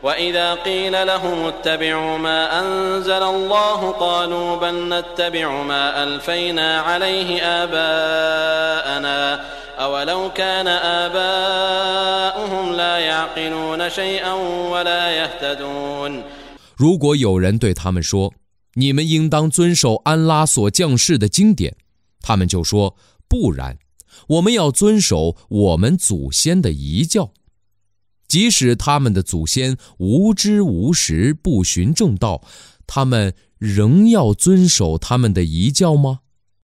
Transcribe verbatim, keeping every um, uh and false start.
وإذا قيل لهم اتبعوا ما أنزل الله قالوا بل نتبع ما ألفينا عليه آباءنا أولو كان آباؤهم لا يعقلون شيئا ولا يهتدون。 如果有人对他们说，你们应当遵守安拉所降世的经典，他们就说，不然，我们要遵守我们祖先的遗教。即使他们的祖先无知无识，不循正道，他们仍要遵守他们的遗教吗？